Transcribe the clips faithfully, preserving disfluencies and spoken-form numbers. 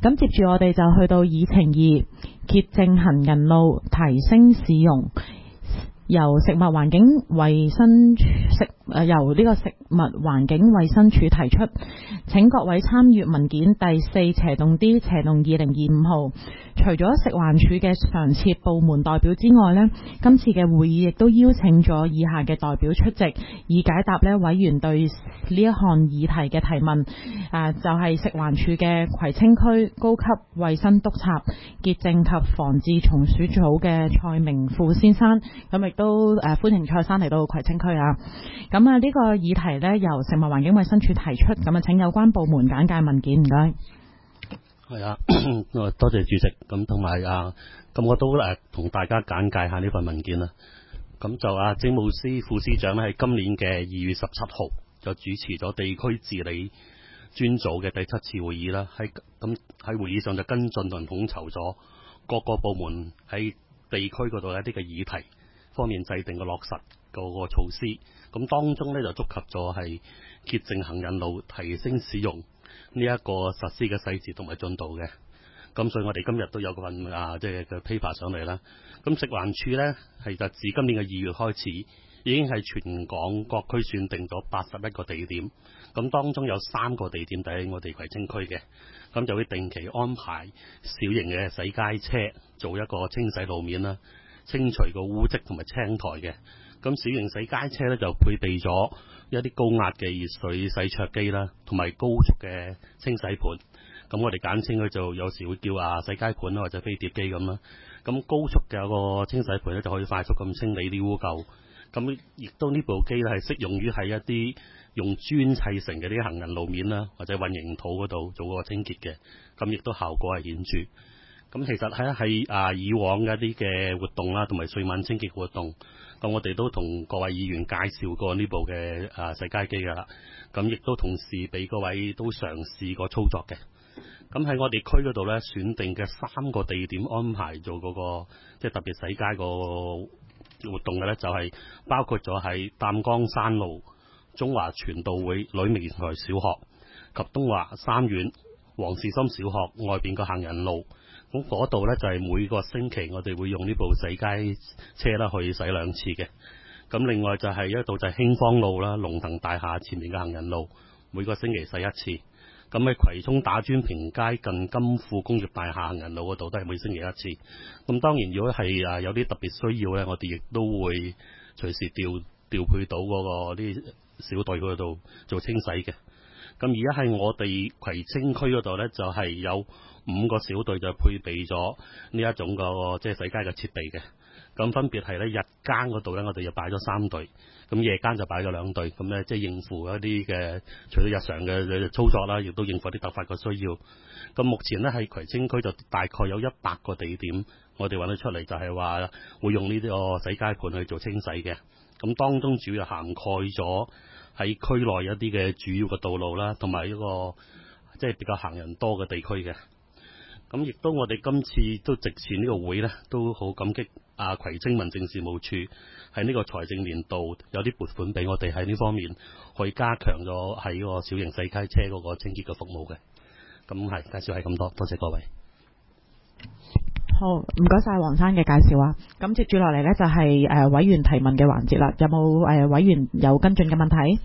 咁接住我哋就去到議程二，潔淨行人路，提升市容。由食物環境衛生食誒由呢個食物環境衛生署提出，請各位參閱文件第四斜動 D 斜動二零二五號。除咗食環署嘅常設部門代表之外呢，今次嘅會議亦都邀請咗以下嘅代表出席，以解答呢委員對呢一項議題嘅提問。誒、呃、就係、是、食環署嘅葵青區高級衛生督察、潔淨及防治蟲鼠組嘅蔡明富先生。咁亦都誒、呃、歡迎蔡生嚟到葵青區啊！咁啊呢個議題呢，由食物環境衛生署提出，咁啊請有關部門簡介文件，唔該。 係啊，多謝主席。咁同埋啊，咁我都誒同大家簡介下呢份文件啦。咁就啊，政務司副司長咧喺今年嘅二月十七號就主持咗地區治理專組嘅第七次會議啦。喺咁喺會議上就跟進同統籌咗各個部門喺地區嗰度一啲嘅議題方面制定嘅落實嗰個措施。咁當中咧就觸及咗係潔淨行人路、提升市容呢一個實施嘅細節同埋進度嘅。咁所以我哋今日都有份啊，即係嘅 paper 上嚟啦。咁食環署呢，係就自今年嘅二月開始，已經係全港各區選定咗八十一個地點。咁當中有三個地點喺我哋葵青區嘅，咁就會定期安排小型嘅洗街車做一個清洗路面啦，清除個污漬同埋青苔嘅。咁小型洗街車呢，就配備咗一啲高壓嘅熱水洗桌機啦，同埋高速嘅清洗盤。咁我哋簡稱佢就有時會叫啊洗街盤或者飛碟機咁啦。咁高速嘅個清洗盤咧就可以快速咁清理啲污垢。咁亦都呢部機咧係適用於喺一啲用磚砌成嘅啲行人路面啦，或者混凝土嗰度做個清潔嘅。咁亦都效果係顯著。咁其實喺喺啊以往嘅一啲嘅活動啦，同埋歲晚清潔活動，咁我哋都同各位議員介紹過呢部嘅啊洗街機噶啦。咁亦都同時俾各位都嘗試過操作嘅。咁喺我哋區嗰度咧，選定嘅三個地點安排做嗰、那個即係特別洗街個活動嘅咧，就係、是、包括咗喺擔江山路中華傳道會呂明台小學及東華三院黃士心小學外邊個行人路。咁嗰度咧就係、是、每個星期我哋會用呢部洗街車啦去洗兩次嘅。咁另外就係一度就係興芳路啦，龍騰大廈前面嘅行人路，每個星期洗一次。咁喺葵涌打磚坪街近金富工業大廈行人路嗰度都係每星期一次。咁當然如果係啊有啲特別需要咧，我哋亦都會隨時調調配到嗰個啲小隊嗰度做清洗嘅。咁而家喺我哋葵青區嗰度咧，就係、是、有五個小隊就配備咗呢一種個即係洗街嘅設備嘅。咁分別係咧日間嗰度咧，我哋就擺咗三隊，咁夜間就擺咗兩隊，咁咧即係應付一啲嘅除咗日常嘅操作啦，亦都應付啲突發嘅需要。咁目前咧喺葵青區就大概有一百個地點，我哋揾得出嚟就係話會用呢啲個洗街盤去做清洗嘅。咁當中主要涵蓋咗喺區內一啲嘅主要嘅道路啦，同埋一個即係比較行人多嘅地區嘅。咁亦都我哋今次都直前呢個會呢，都好感激啊葵青民政事務處喺呢個財政年度有啲撥款俾我哋喺呢方面，可以加強咗喺個小型洗街車嗰個清潔嘅服務嘅。咁係介紹係咁多，多謝各位。 好，唔該晒黃生嘅介紹啊。咁接住落嚟呢，就係、是、誒、呃、委員提問嘅環節啦。有冇誒、呃、委員有跟進嘅問題？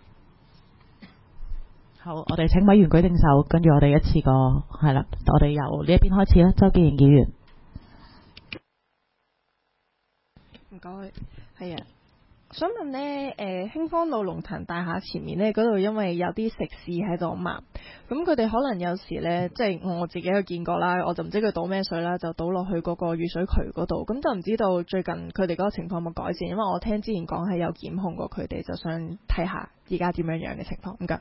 好，我哋請委員舉定手，跟住我哋一次過係啦。我哋由呢一邊開始啦，周建瑩議員。 唔該，係啊，想問呢，誒、呃，興芳路龍騰大廈前面呢，嗰度因為有啲食肆喺度嘛，咁佢哋可能有時呢，即係我自己去見過啦，我就唔知佢倒咩水啦，就倒落去嗰個雨水渠嗰度，咁就唔知道最近佢哋嗰個情況有冇改善，因為我聽之前講係有檢控過佢哋，就想睇下而家點樣樣嘅情況。唔該。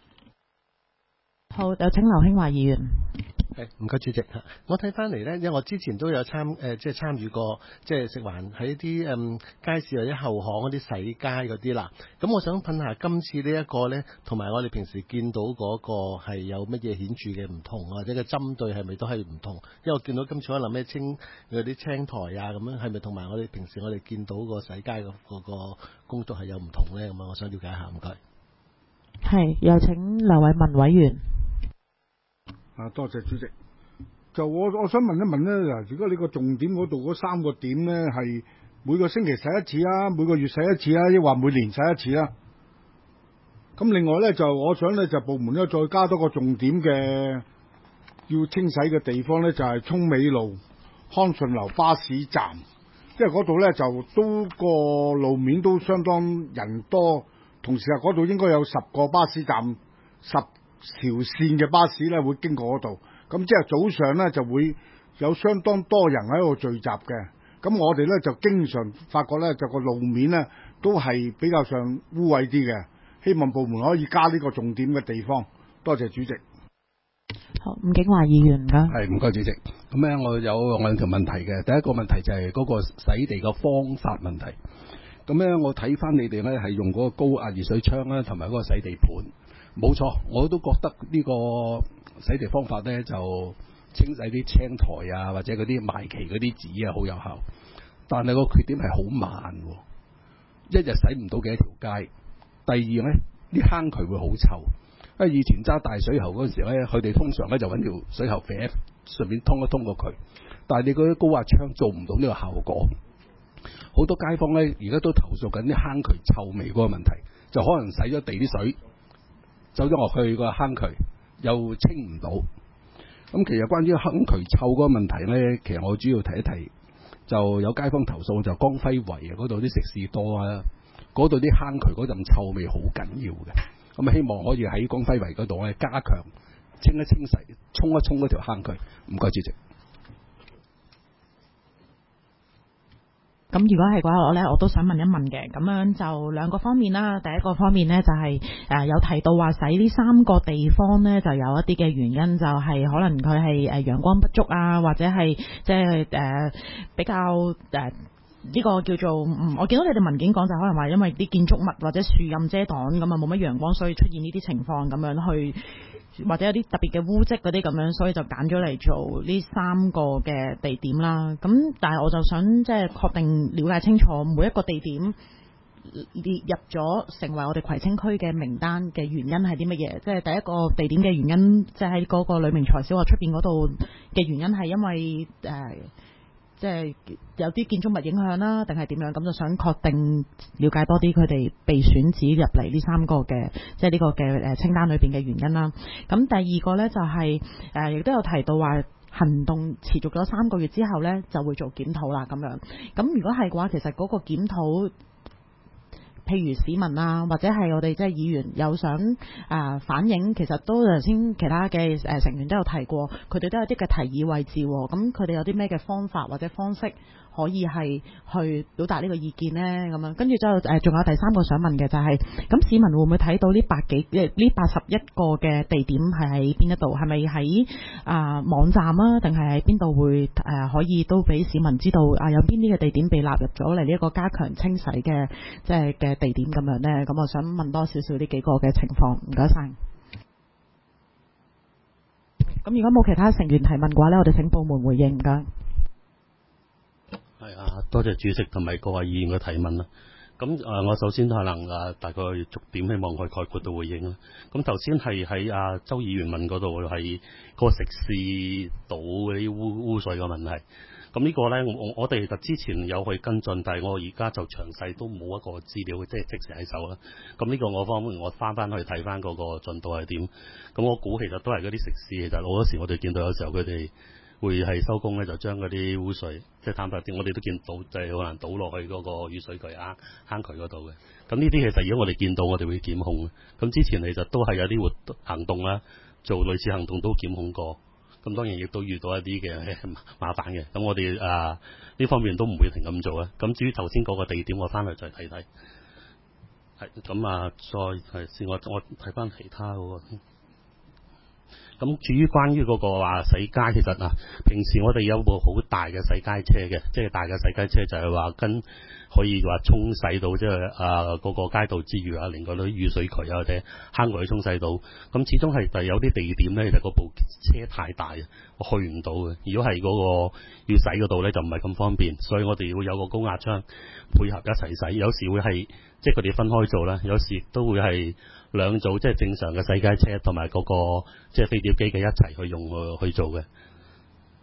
好，有請劉興華議員。 係，唔該主席。我睇翻嚟呢，因為我之前都有參誒、呃，即係參與過，即係食環喺啲誒街市或者後巷嗰啲洗街嗰啲啦。咁我想問下今次呢一個呢，同埋我哋平時見到嗰個係有乜嘢顯著嘅唔同，或者個針對係咪都係唔同？因為我見到今次可能咩清嗰啲青苔啊咁樣，係咪同埋我哋平時我哋見到個洗街嘅嗰個工作係有唔同呢？咁啊，我想了解下，唔該。 係，有請梁偉文委員。 啊，多謝主席。 就我我想問一問咧，嗱，如果你個重點嗰度嗰三個點咧，係每個星期洗一次啊，每個月洗一次啊，抑或每年洗一次啊？咁另外咧就我想咧就部門咧再加多個重點嘅要清洗嘅地方咧，就係涌美路康順樓巴士站，因為嗰度咧就都個路面都相當人多，同時啊嗰度應該有十個巴士站，十條線嘅巴士咧會經過嗰度，咁即係早上咧就會有相當多人喺度聚集嘅。咁我哋咧就經常發覺咧就個路面咧都係比較上污穢啲嘅，希望部門可以加呢個重點嘅地方。多謝主席。 好，吳景華議員㗎。 係，唔該主席。咁咧我有兩條問題嘅，第一個問題就係嗰個洗地嘅方法問題。咁咧我睇翻你哋咧係用嗰個高壓熱水槍啦，同埋嗰個洗地盤。冇錯，我都覺得呢個洗地方法咧就清洗啲青苔啊，或者嗰啲埋期嗰啲紙啊，好有效。但係個缺點係好慢，一日洗唔到幾多條街。第二咧，啲坑渠會好臭。因為以前揸大水喉嗰陣時咧，佢哋通常咧就揾條水喉啡，順便通一通個渠。但係你嗰啲高壓槍做唔到呢個效果。好多街坊咧而家都投訴緊啲坑渠臭味嗰個問題，就可能洗咗地啲水走咗落去個坑渠，又清唔到。咁其實關於坑渠臭嗰個問題咧，其實我主要提一提，就有街坊投訴就光輝圍啊嗰度啲食肆多啊，嗰度啲坑渠嗰陣臭味好緊要嘅。咁希望可以喺光輝圍嗰度咧加強清一清洗、沖一沖嗰條坑渠。唔該，主席。 咁如果係嘅話，我咧我都想問一問嘅，咁樣就兩個方面啦。第一個方面呢，就係、是、誒、呃、有提到話洗呢三個地方呢，就有一啲嘅原因，就係可能佢係誒陽光不足啊，或者係即係誒比較誒。呃呢個叫做，嗯，我見到你哋文件講就可能話因為啲建築物或者樹蔭遮擋咁啊，冇乜陽光，所以出現呢啲情況咁樣去，或者有啲特別嘅污跡嗰啲咁樣，所以就揀咗嚟做呢三個嘅地點啦。咁但係我就想即係確定了解清楚每一個地點列入咗成為我哋葵青區嘅名單嘅原因係啲乜嘢？即係第一個地點嘅原因，即係喺嗰個呂明才小學出邊嗰度嘅原因係因為誒。呃即係有啲建築物影響啦，定係點樣？咁就想確定了解多啲佢哋被選址入嚟呢三個嘅，即係呢個嘅誒清單裏邊嘅原因啦。咁第二個呢，就係、是、誒，亦、呃、都有提到話行動持續咗三個月之後呢，就會做檢討啦。咁樣咁如果係嘅話，其實嗰個檢討，譬如市民啊，或者係我哋即係議員有想啊、呃、反映，其實都頭先其他嘅誒成員都有提過，佢哋都有啲嘅提議位置，咁佢哋有啲咩嘅方法或者方式可以係去表達呢個意見呢？咁樣跟住之後誒，仲有第三個想問嘅就係、是，咁市民會唔會睇到呢百幾誒呢八十一個嘅地點係喺邊一度？係咪喺啊網站啊，定係喺邊度會誒、呃、可以都俾市民知道啊？有邊啲嘅地點被納入咗嚟呢一個加強清洗嘅即係嘅地點咁樣呢？咁我想問多少少呢幾個嘅情況，唔該晒。咁如果冇其他成員提問嘅話呢，我哋請部門回應。唔該。 係啊，多謝主席同埋各位議員嘅提問啦。咁誒、呃，我首先可能誒大概逐點希望去概括到回應啦。咁頭先係喺阿周議員問嗰度係個食肆倒嗰啲污污水嘅問題。咁呢個咧，我我哋其實之前有去跟進，但係我而家就詳細都冇一個資料，即係即時喺手啦。咁呢個我方面我翻翻去睇翻嗰個進度係點。咁我估其實都係嗰啲食肆，其實好多時我哋見到有時候佢哋會係收工咧，就將嗰啲污水，即係坦白啲，我哋都見到就係可能倒落去嗰個雨水渠啊、坑渠嗰度嘅。咁呢啲其實如果我哋見到，我哋會檢控嘅。咁之前其實都係有啲活動行動啦，做類似行動都檢控過。咁當然亦都遇到一啲嘅麻煩嘅。咁我哋啊呢方面都唔會停咁做啊。咁至於頭先嗰個地點，我翻嚟再睇睇。係咁啊，再係先我我睇翻其他嗰個。咁至於關於嗰個話洗街，其實啊，平時我哋有部好大嘅洗街車嘅，即係大嘅洗街車就係話跟可以話沖洗到即係啊嗰個街道之餘啊，連嗰啲雨水渠啊或者坑渠沖洗到。咁始終係就有啲地點咧，其實嗰部車太大，我去唔到嘅。如果係嗰個要洗嗰度咧，就唔係咁方便，所以我哋要有個高壓槍配合一齊洗。有時會係即係佢哋分開做啦，有時亦都會係兩組即係正常嘅洗街車同埋嗰個即係飛碟機嘅一齊去用去做嘅。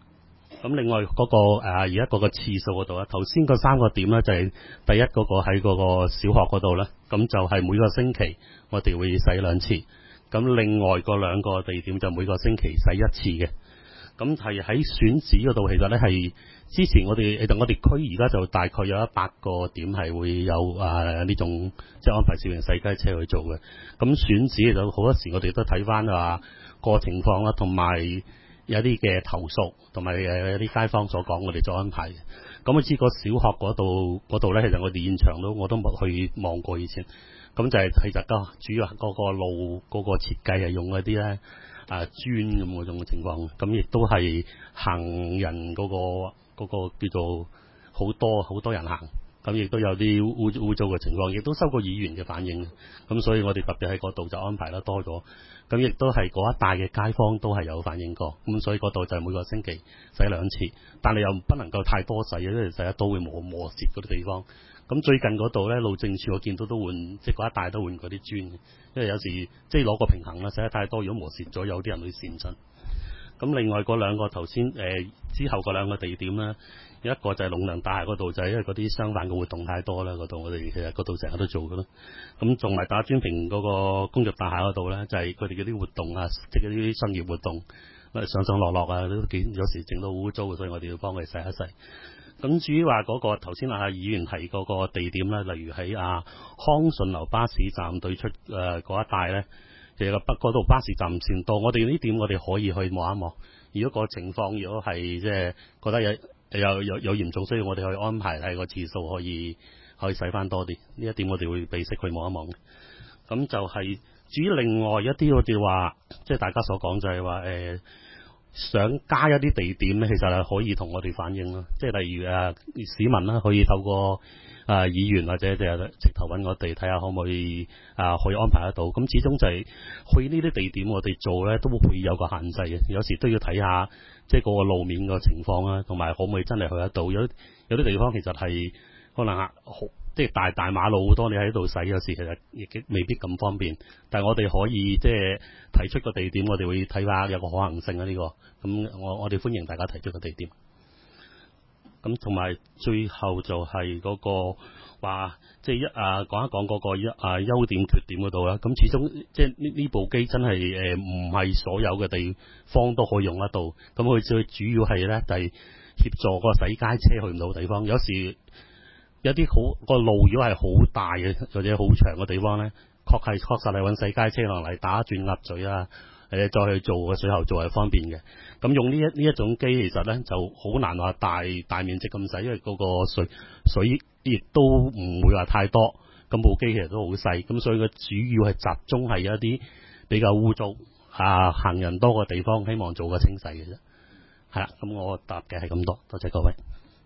咁另外嗰、那個誒而家嗰個次數嗰度咧，頭先嗰三個點咧就係、是、第一嗰個喺嗰個小學嗰度咧，咁就係每個星期我哋會洗兩次。咁另外嗰兩個地點就每個星期洗一次嘅。咁係喺選址嗰度，其實咧係之前我哋其實我哋區而家就大概有一百個點係會有啊呢種即係安排小型洗街車去做嘅。咁選址就好多時我哋都睇翻啊個情況啦，同埋有啲嘅投訴，同埋誒有啲街坊所講，我哋做安排嘅。咁我知個小學嗰度嗰度咧，其實我哋現場都我都冇去望過以前。咁就係其實個主要嗰個路嗰個設計係用嗰啲咧啊磚咁嗰種嘅情況，咁亦都係行人嗰個嗰個叫做好多好多人行，咁亦都有啲污污糟嘅情況，亦都收過議員嘅反應。咁所以我哋特別喺嗰度就安排得多咗。咁亦都係嗰一帶嘅街坊都係有反映過，咁所以嗰度就每個星期洗兩次，但係又不能夠太多洗，因為洗得多會磨磨蝕嗰啲地方。咁最近嗰度咧，路政署我見到都換，即係嗰一帶都換嗰啲磚，因為有時即係攞個平衡啦，洗得太多，如果磨蝕咗，有啲人會跣親。咁另外嗰兩個頭先誒之後嗰兩個地點咧，有一個就係龍亮大廈嗰度，就係、是、因為嗰啲商販嘅活動太多啦，嗰度我哋其實嗰度成日都做嘅咯。咁仲埋打磚坪嗰個工業大廈嗰度咧，就係佢哋嗰啲活動啊，即係嗰啲商業活動，上上落落啊，都幾有時整到污糟，所以我哋要幫佢洗一洗。咁至於話嗰個頭先啊議員提嗰個地點咧，例如喺啊康順樓巴士站對出誒嗰、呃、一帶咧，其實北嗰度巴士站線多，我哋呢點我哋可以去望一望。如果個情況如果係即係覺得有有有有嚴重需要，我哋可以安排喺個次數可以可以使翻多啲。呢一點我哋會備悉去望一望。咁就係至於另外一啲我哋話，即係大家所講就係話誒。想加一啲地點咧，其實係可以同我哋反映咯。即係例如誒、啊、市民啦，可以透過誒、啊、議員或者就係直頭揾我哋睇下可唔可以啊，可以安排得到。咁始終就係去呢啲地點，我哋做咧都會有個限制嘅。有時都要睇下即係嗰個路面個情況啦，同埋可唔可以真係去得到。有有啲地方其實係可能啊好。即係大大馬路好多，你喺度洗有時其實亦未必咁方便。但係我哋可以即係提出個地點，我哋會睇下有個可行性啊呢、呢個。咁我我哋歡迎大家提出個地點。咁同埋最後就係嗰、嗰個話，即係一啊講一講嗰個一啊優點缺點嗰度啦。咁始終即係呢呢部機真係誒唔係所有嘅地方都可以用得到。咁佢最主要係咧就係、係、協助個洗街車去唔到地方。有時有啲好個路如果係好大嘅或者好長嘅地方咧，確係確實係揾洗街車落嚟打轉鴨嘴啊，誒再去做個水喉做係方便嘅。咁用呢一呢一種機其實咧就好難話大大面積咁洗，因為嗰個水水亦都唔會話太多。咁部機其實都好細，咁所以佢主要係集中係一啲比較污糟啊行人多嘅地方，希望做個清洗嘅啫。係啦，咁我答嘅係咁多，多謝各位。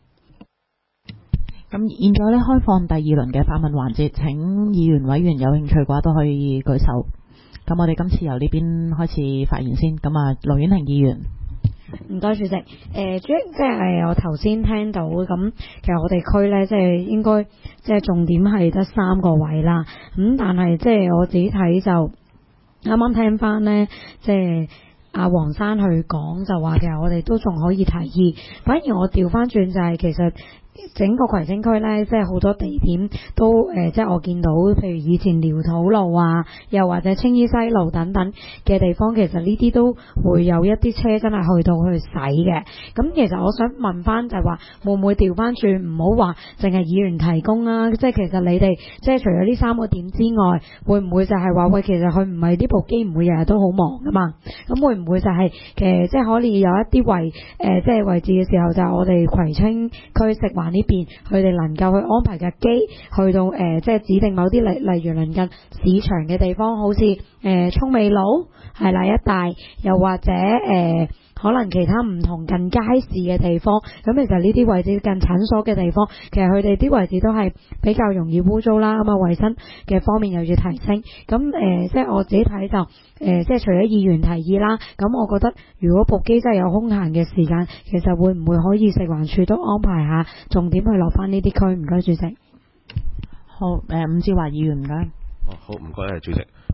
咁現在咧開放第二輪嘅發問環節，請議員委員有興趣嘅話都可以舉手。咁我哋今次由呢邊開始發言先。咁啊，盧婉婷議員， 唔該主席。誒、呃，主要即係我頭先聽到咁，其實我哋區咧即係應該即係重點係得三個位啦。咁但係即係我自己睇就啱啱聽翻咧，即係阿黃生去講就話，其實我哋都仲可以提議。反而我調翻轉就係其實。整個葵青區呢，即係好多地點都誒、呃，即係我見到，譬如以前寮土路啊，又或者青衣西路等等嘅地方，其實呢啲都會有一啲車真係去到去洗嘅。咁其實我想問翻就係話，會唔會調翻轉，唔好話淨係議員提供啊？即係其實你哋即係除咗呢三個點之外，會唔會就係話喂，其實佢唔係呢部機唔會日日都好忙噶嘛？咁會唔會就係、是、其實即係可以有一啲位誒、呃，即係位置嘅時候，就係我哋葵青區食環呢邊，佢哋能夠去安排架機去到誒、呃，即係指定某啲例，例如鄰近市場嘅地方，好似誒涌美路係啦一帶，又或者誒、呃、可能其他唔同近街市嘅地方。咁其實呢啲位置近診所嘅地方，其實佢哋啲位置都係比較容易污糟啦。咁啊，衞生嘅方面又要提升。咁誒、呃，即係我自己睇就誒、呃，即係除咗議員提議啦，咁我覺得如果部機真係有空閒嘅時間，其實會唔會可以食環署都安排下重點去落翻呢啲區？唔該，主席。 好，誒、呃，伍志華議員唔該。 哦，好，唔該，主席。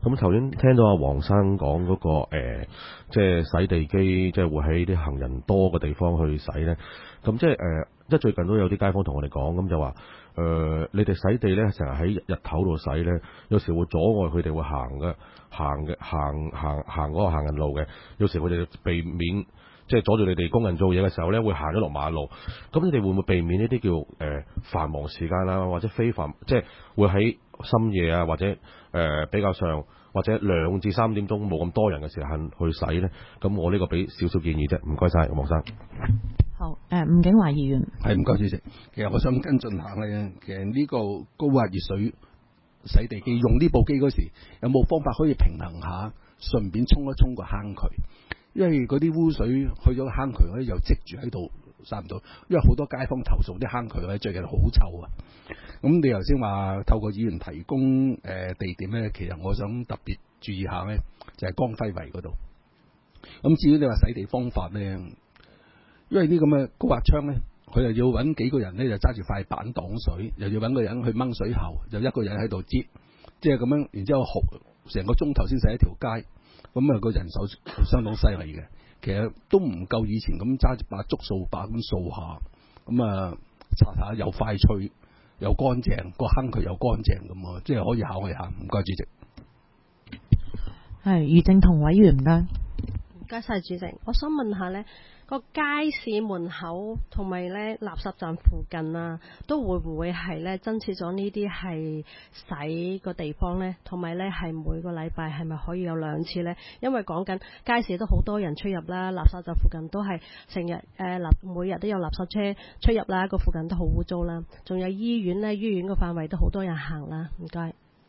咁頭先聽到阿黃生講嗰、那個、呃、即係洗地機，即係會喺啲行人多嘅地方去洗咧。咁即係誒，即係最近都有啲街坊同我哋講，咁就話誒、呃，你哋洗地咧成日喺日頭度洗咧，有時會阻礙佢哋會行嘅行嘅行行行嗰個行人路嘅，有時佢哋避免即係阻住你哋工人做嘢嘅時候咧，會行咗落馬路。咁你哋會唔會避免呢啲叫誒、呃、繁忙時間啊，或者非繁即係會喺深夜啊，或者誒、呃、比較上或者兩至三點鐘冇咁多人嘅時間去洗咧？咁我呢個俾少少建議啫，唔該晒，黃生。 好，誒、呃，吳景華議員， 係唔該主席。其實我想跟進下咧，其實呢個高壓熱水洗地機用呢部機嗰時，有冇方法可以平衡下，順便沖一沖個坑渠？因為嗰啲污水去咗坑渠咧，又積住喺度，散唔到。因為好多街坊投訴啲坑渠咧最近好臭啊。咁你頭先話透過議員提供誒、呃、地點咧，其實我想特別注意下咧，就係、是、江輝圍嗰度。咁至於你話洗地方法咧，因為啲咁嘅高壓槍咧，佢又要揾幾個人咧，就揸住塊板擋水，又要揾個人去掹水喉，就一個人喺度接，即係咁樣，然之後成個鐘頭先洗一條街，咁啊個人手相當犀利嘅。其實都唔夠以前咁揸住把竹掃把咁掃下，咁啊擦下又快脆又乾淨，個坑渠又乾淨咁啊，即係可以考慮下。唔該主席。 係余正同委員唔該。 唔該晒主席，我想問下呢個街市門口同埋咧垃圾站附近啊，都會唔會係咧增設咗呢啲係洗個地方呢？同埋咧係每個禮拜係咪可以有兩次呢？因為講緊街市都好多人出入啦，垃圾站附近都係成日誒垃每日都有垃圾車出入啦，個附近都好污糟啦。仲有醫院呢，醫院個範圍都好多人行啦。唔該。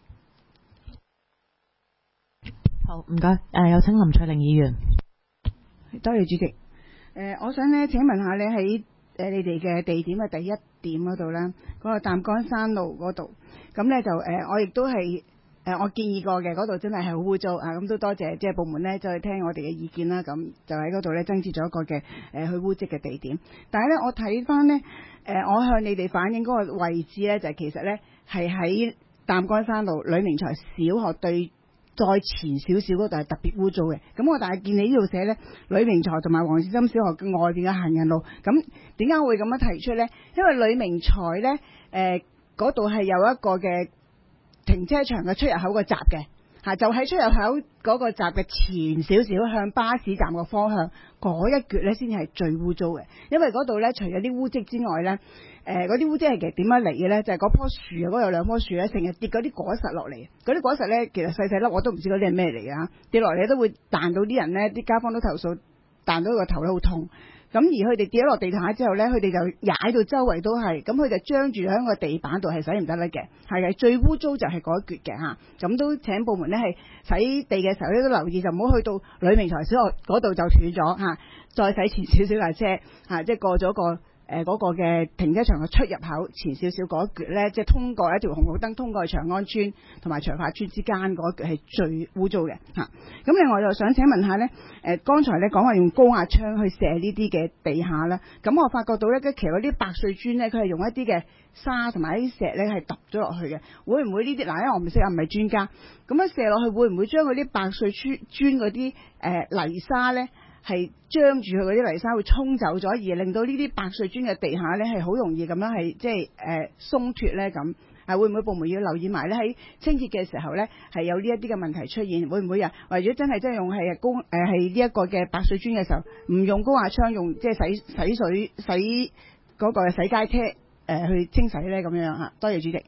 好，唔該。誒、呃，有請林翠玲議員。 多謝主席。誒、呃，我想咧請問下咧喺誒你哋嘅地點嘅第一點嗰度咧，嗰、那個擔桿山路嗰度，咁咧就誒、呃、我亦都係誒、呃、我建議過嘅，嗰度真係係好污糟啊！咁都多謝即係部門咧再聽我哋嘅意見啦，咁就喺嗰度咧增設咗一個嘅誒、呃、去污漬嘅地點。但係咧我睇翻咧誒，我向你哋反映嗰個位置咧，就係、其實咧係喺擔桿山路呂明才小學對再前少少嗰度係特別污糟嘅，咁我但係見你呢度寫呢，呂明才同埋黃士心小學嘅外邊嘅行人路，咁點解會咁樣提出呢？因為呂明才呢，誒嗰度係有一個嘅停車場嘅出入口個閘嘅，嚇就喺出入口嗰個閘嘅前少少向巴士站嘅方向嗰一橛呢，先至係最污糟嘅，因為嗰度呢，除咗啲污漬之外呢。誒嗰啲污漬係其實點樣嚟嘅咧？就係、是、嗰棵樹啊，嗰度有兩棵樹咧，成日跌嗰啲果實落嚟。嗰啲果實咧，其實細細粒，我都唔知嗰啲係咩嚟嘅。跌落嚟都會彈到啲人咧，啲街坊都投訴，彈到個頭咧好痛。咁而佢哋跌咗落地下之後咧，佢哋就踩到周圍都係，咁佢就張住喺個地板度係洗唔得甩嘅。係嘅，最污糟就係嗰一橛嘅嚇。咁都請部門咧係洗地嘅時候咧都留意，就唔好去到呂明才小學嗰度就斷咗嚇，再洗前少少架車嚇，即係過咗個。誒嗰、呃那個嘅停車場嘅出入口前少少嗰一橛咧，即係通過一條紅綠燈通過長安村同埋長發村之間嗰一橛係最污糟嘅嚇。咁、啊、另外就想請問下咧，誒、呃、剛才咧講話用高壓槍去射呢啲嘅地下啦，咁我發覺到咧，其實嗰啲白碎磚咧，佢係用一啲嘅沙同埋啲石咧係揼咗落去嘅，會唔會呢啲嗱？因為我唔識啊，唔係專家，咁樣射落去會唔會將嗰啲白碎磚磚嗰啲誒泥沙咧？係將住佢嗰啲泥沙會沖走咗，而令到呢啲白碎磚嘅地下咧係好容易咁樣係即係誒鬆脱咧咁，係會唔會部門要留意埋咧？喺清潔嘅時候咧係有呢一啲嘅問題出現，會唔會啊？或者真係真係用係高誒係呢一個嘅白碎磚嘅時候，唔用高壓槍，用即係洗洗水洗嗰個洗街車誒、呃、去清洗咧咁樣嚇？多謝主席。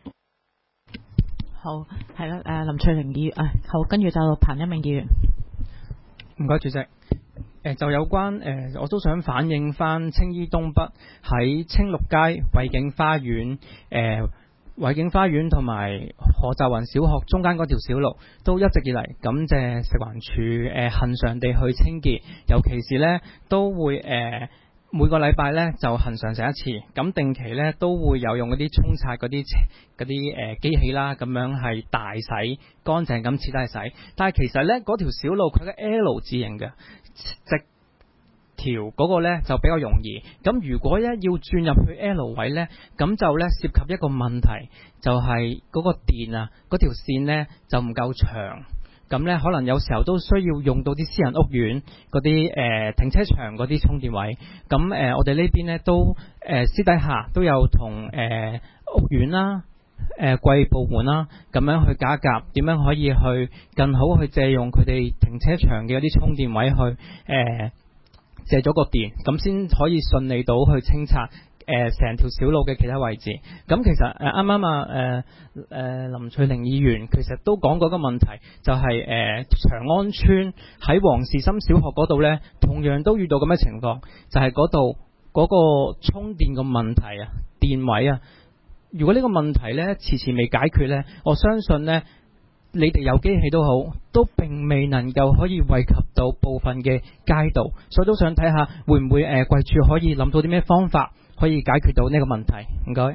好，係啦，誒林翠玲議員，誒、啊、好，跟住就彭一鳴議員。 唔該，主席。誒就有關誒、呃，我都想反映翻青衣東北喺青綠街偉景花園誒偉景花園同埋何澤雲小學中間嗰條小路，都一直以嚟感謝食環署誒恆常地去清潔，尤其是呢都會誒、呃、每個禮拜呢就恆常食一次，咁定期呢都會有用嗰啲沖刷嗰啲嗰啲誒機器啦，咁樣係大洗乾淨咁徹底洗。但係其實呢嗰條小路佢嘅 L 字形嘅。直條嗰個呢就比較容易。咁如果一要轉入去 L 位呢，咁就呢涉及一個問題，就係、是、嗰個電啊，嗰條線呢就唔夠長。咁呢可能有時候都需要用到啲私人屋苑嗰啲誒停車場嗰啲充電位。咁誒、呃、我哋呢邊呢都誒、呃、私底下都有同誒、呃、屋苑啦、誒貴部門啦咁樣去夾一夾，點樣可以去更好去借用佢哋停車場嘅一啲充電位去誒、呃、借咗個電，咁先可以順利到去清拆誒成條小路嘅其他位置。咁其實誒啱啱啊誒誒林翠玲議員其實都講過個問題，就係、是、誒、呃、長安村喺黃士心小學嗰度呢，同樣都遇到咁嘅情況，就係嗰度嗰個充電嘅問題啊，電位啊。如果呢個問題呢遲遲未解決呢，我相信呢，你哋有機器都好，都並未能夠可以惠及到部分嘅街道，所以都想睇下會唔會誒貴處可以諗到啲咩方法可以解決到呢個問題。唔該。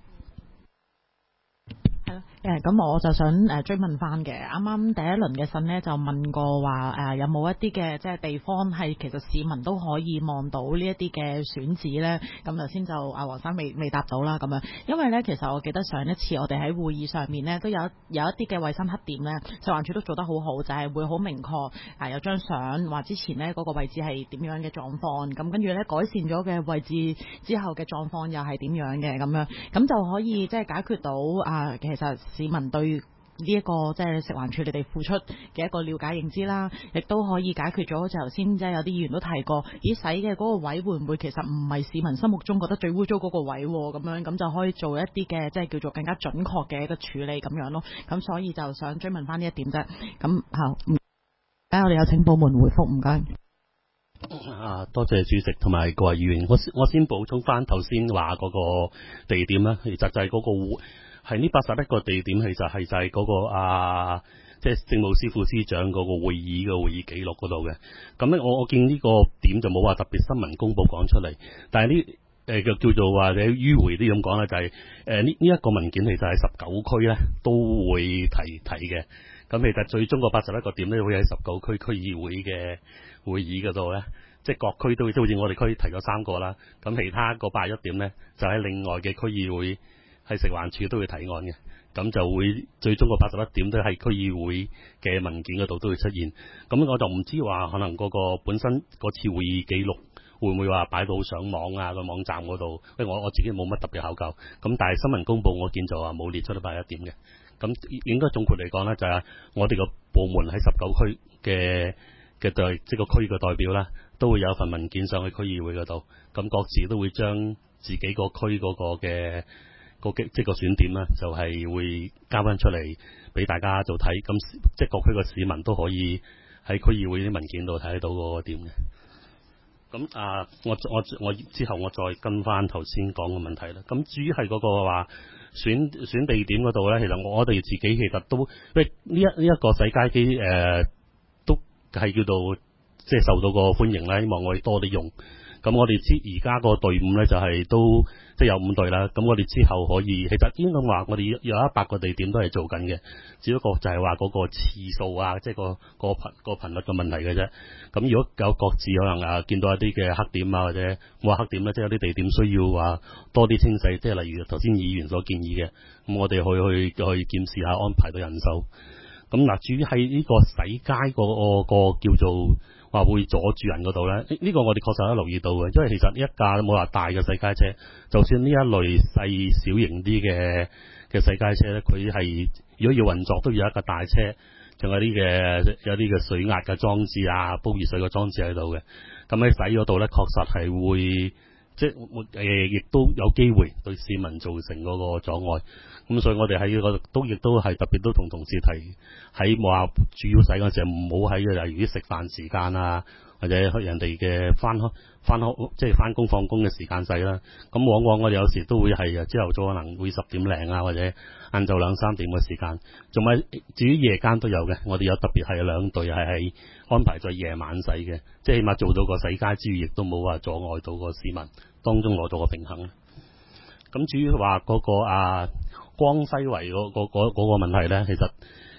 誒咁我就想誒追問翻嘅，啱啱第一輪嘅信呢，就問過話誒有冇一啲嘅即係地方係其實市民都可以望到呢一啲嘅選址呢？咁頭先就阿黃生未未答到啦咁樣，因為呢，其實我記得上一次我哋喺會議上面呢，都有有一啲嘅衞生黑點呢，食環署都做得好好，就係、是、會好明確啊有張相話之前呢嗰、那個位置係點樣嘅狀況，咁跟住呢，改善咗嘅位置之後嘅狀況又係點樣嘅咁樣，咁就可以即係解決到啊其實市民對呢一個即係食環署你哋付出嘅一個了解認知啦，亦都可以解決咗。好似頭先即係有啲議員都提過，咦洗嘅嗰個位會唔會其實唔係市民心目中覺得最污糟嗰個位咁樣，咁就可以做一啲嘅即係叫做更加準確嘅一個處理咁樣咯。咁所以就想追問翻呢一點啫。咁好，唔該，我哋有請部門回覆，唔該。 啊，多謝主席同埋各位議員。我我先補充翻頭先話嗰個地點啦，其實就係嗰個係呢八十一個地點，其實係就係嗰、那個啊，即、就、係、是、政務司副司長嗰個會議嘅會議記錄嗰度嘅。咁咧，我我見呢個點就冇話特別新聞公佈講出嚟，但係呢誒叫叫做話你迂迴啲咁講咧，就係誒呢呢一個文件其實係十九區咧都會提提嘅。咁其實最終個八十一個點咧會喺十九區區議會嘅會議嗰度咧，即係各區都會，即好似我哋區提咗三個啦。咁其他個八十一點咧就喺另外嘅區議會。係食環署都會提案嘅，咁就會最終個八十一點都喺區議會嘅文件嗰度都會出現。咁我就唔知話可能嗰個本身嗰次會議記錄會唔會話擺到上網啊個網站嗰度？因為我我自己冇乜特別考究。咁但係新聞公佈我見就話冇列出到八十一點嘅。咁應該總括嚟講呢，就係我哋個部門喺十九區嘅嘅代即係個區嘅代表啦，都會有份文件上去區議會嗰度。咁各自都會將自己個區嗰個嘅個即係個選點啦，就係、是、會交翻出嚟俾大家做睇，咁即係各區個市民都可以喺區議會啲文件度睇到嗰個點嘅。咁啊，我我我之後我再跟翻頭先講嘅問題啦。咁至於係嗰個話選選地點嗰度咧，其實我哋自己其實都，因為呢一呢一個洗街機誒、呃，都係叫做即係受到個歡迎啦，希望我哋多啲用。咁我哋知而家個隊伍咧就係、是、都即係有五隊啦。咁我哋之後可以，其實應該話我哋有一百個地點都係做緊嘅，只不過就係話嗰個次數啊，即係個個頻個頻率嘅問題嘅啫。咁如果有各自可能啊見到一啲嘅黑點啊，或者冇話黑點咧，即係有啲地點需要話多啲清洗，即係例如頭先議員所建議嘅，咁我哋去去去檢視下安排到人手。咁嗱，至於喺呢個洗街嗰、那個、那個叫做話會阻住人嗰度咧，呢、這個我哋確實都留意到嘅，因為其實呢一架冇話大嘅洗街車，就算呢一類細小型啲嘅嘅洗街車咧，佢係如果要運作都要一架大車，仲有啲嘅有啲嘅水壓嘅裝置啊，煲熱水嘅裝置喺度嘅。咁喺洗嗰度咧，確實係會即係誒，亦都有機會對市民造成嗰個阻礙。咁所以我哋喺呢個都亦都係特別都同同事提，喺冇話主要洗嗰陣時唔好喺例如啲食飯時間啊，或者人哋嘅翻開翻開即係翻工放工嘅時間洗啦。咁往往我哋有時都會係朝頭早可能會十點零啊，或者晏晝兩三點嘅時間。仲係至於夜間都有嘅，我哋有特別係兩隊係係安排在夜晚洗嘅，即係起碼做到個洗街之餘，亦都冇話阻礙到個市民當中攞到個平衡。咁至於話嗰個啊江西圍嗰嗰嗰嗰個問題咧，其實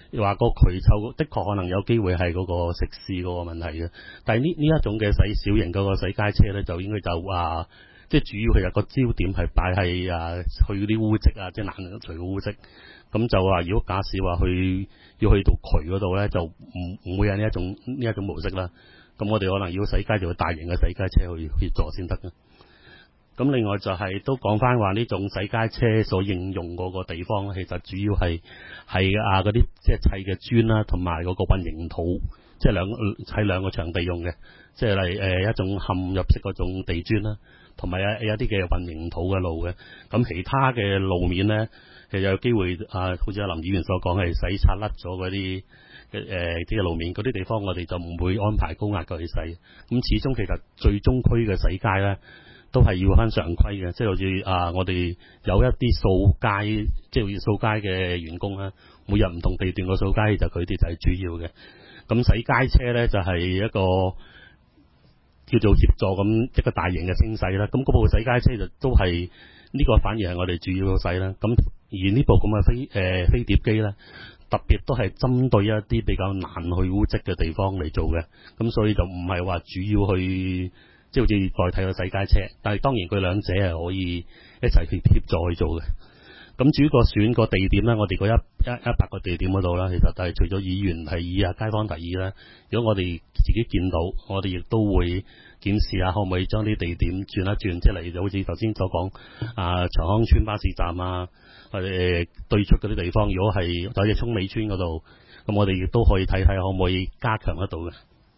話個渠臭的確可能有機會係嗰個食肆嗰個問題嘅，但係呢呢一種嘅洗小型嗰個洗街車咧，就應該就話即係主要其實個焦點係擺喺啊去啲污漬啊，即係難除污漬。咁就話如果假使話去要去到渠嗰度咧，就唔唔會有呢一種呢一種模式啦。咁我哋可能要洗街就要大型嘅洗街車去協助先得嘅。咁另外就係、是、都講翻話呢種洗街車所應用嗰個地方，其實主要係係啊嗰啲即係砌嘅磚啦，同埋嗰個混凝土，即係兩砌兩個場地用嘅，即係例誒一種嵌入式嗰種地磚啦，同埋有有啲嘅混凝土嘅路嘅。咁其他嘅路面咧，其實有機會啊，好似阿林議員所講係洗刷甩咗嗰啲嘅誒啲嘅路面嗰啲地方，我哋就唔會安排高壓嘅去洗。咁始終其實最中區嘅洗街咧，都係要翻常規嘅，即係好似啊，我哋有一啲掃街，即係好似掃街嘅員工啦，每日唔同地段個掃街就佢哋就係主要嘅。咁洗街車咧就係、是、一個叫做協助咁一個大型嘅清洗啦。咁嗰部洗街車就都係呢、這個反而係我哋主要嘅洗啦。咁而呢部咁嘅飛誒、呃、飛碟機咧，特別都係針對一啲比較難去污漬嘅地方嚟做嘅。咁所以就唔係話主要去。即係好似代替個洗街車，但係當然佢兩者係可以一齊去協助去做嘅。咁至於個選個地點咧，我哋嗰一一一百個地點嗰度啦，其實就係除咗議員提議啊、街坊提議啦，如果我哋自己見到，我哋亦都會檢視下可唔可以將啲地點轉一轉，即係例如好似頭先所講啊長康村巴士站啊，或者對出嗰啲地方，如果係或者涌美村嗰度，咁我哋亦都可以睇睇可唔可以加強得到嘅。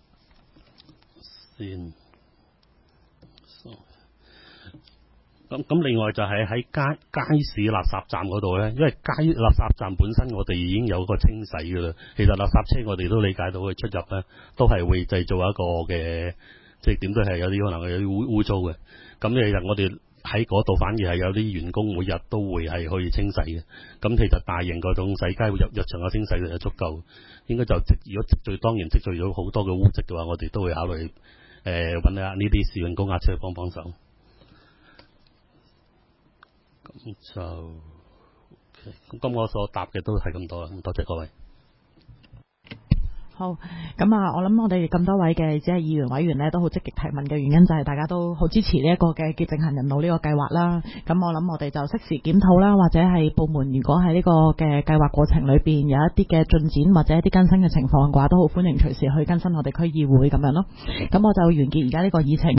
先。咁咁另外就係喺街街市垃圾站嗰度咧，因為街垃圾站本身我哋已經有個清洗㗎啦。其實垃圾車我哋都理解到佢出入咧，都係會製造一個嘅，即係點都係有啲可能有啲污污糟嘅。咁其實我哋喺嗰度反而係有啲員工每日都會係去清洗嘅。咁其實大型嗰種洗街日日常嘅清洗就足夠，應該就積如果積聚當然積聚咗好多嘅污漬嘅話，我哋都會考慮誒揾下呢啲使用高壓車幫幫手。咁就咁，咁我所答嘅都係咁多啦。多謝各位。 好，咁啊，我諗我哋咁多位嘅即係議員委員呢，都好積極提問嘅原因就係大家都好支持呢一個嘅潔淨行人路呢個計劃啦。咁我諗我哋就適時檢討啦，或者係部門如果喺呢個嘅計劃過程裏邊有一啲嘅進展或者一啲更新嘅情況嘅話，都好歡迎隨時去更新我哋區議會咁樣咯。咁我就完結而家呢個議程。